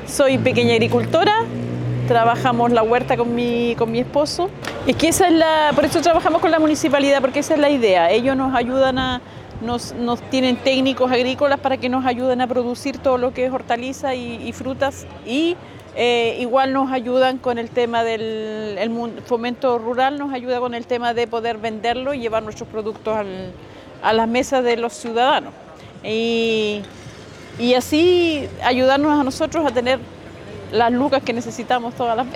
Soy pequeña agricultora, trabajamos la huerta con mi esposo. Es que por eso trabajamos con la municipalidad, porque esa es la idea. Ellos nos ayudan nos tienen técnicos agrícolas para que nos ayuden a producir todo lo que es hortalizas y frutas, y igual nos ayudan con el tema del fomento rural, nos ayuda con el tema de poder venderlo y llevar nuestros productos a las mesas de los ciudadanos. Y así ayudarnos a nosotros a tener las lucas que necesitamos todas las veces.